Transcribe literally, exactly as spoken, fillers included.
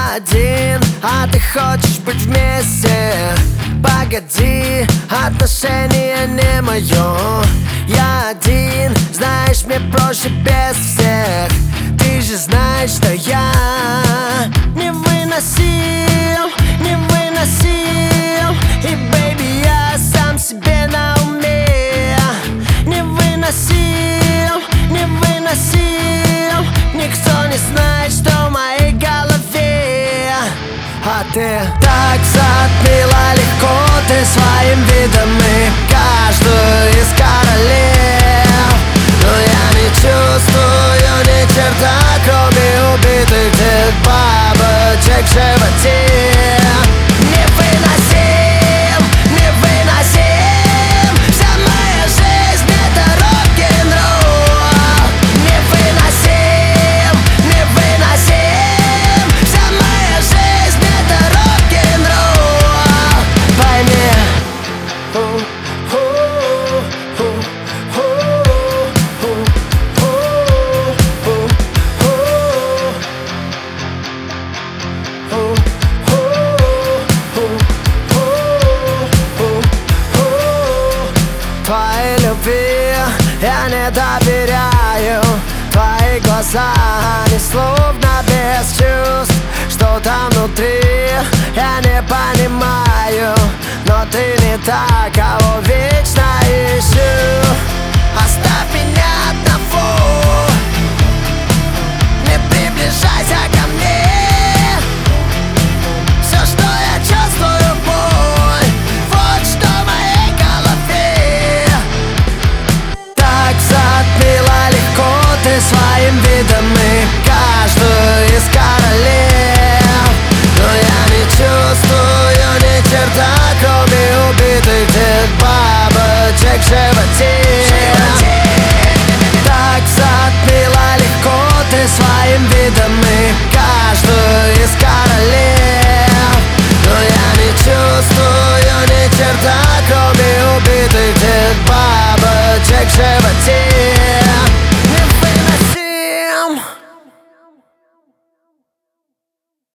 один, а ты хочешь быть вместе. Погоди, отношения не мое. Я один, знаешь, мне проще без всех. Ты же знаешь, что я не выносил, не выносил. И, бэйби, я сам себе на уме. Не выносил, не выносил. Никто не знает, что в моей голове. А ты так затмила легко ты своим видом и каждую из королев. Но я не чувствую ни черта, кроме убитых дед бабочек в животе. Невыносим, невыносим. Вся моя жизнь это рок-н-ролл. Невыносим, невыносим. Вся моя жизнь это рок-н-ролл. Пойми. Твоей любви я не доверяю. Твои глаза, они словно без чувств. Что там внутри, я не понимаю. Но ты не та, кого вечно ищу. Оставь меня одного, не приближайся ко мне. Все, что я чувствую, боль, вот что в моей голове. Так затмила легко ты своим видом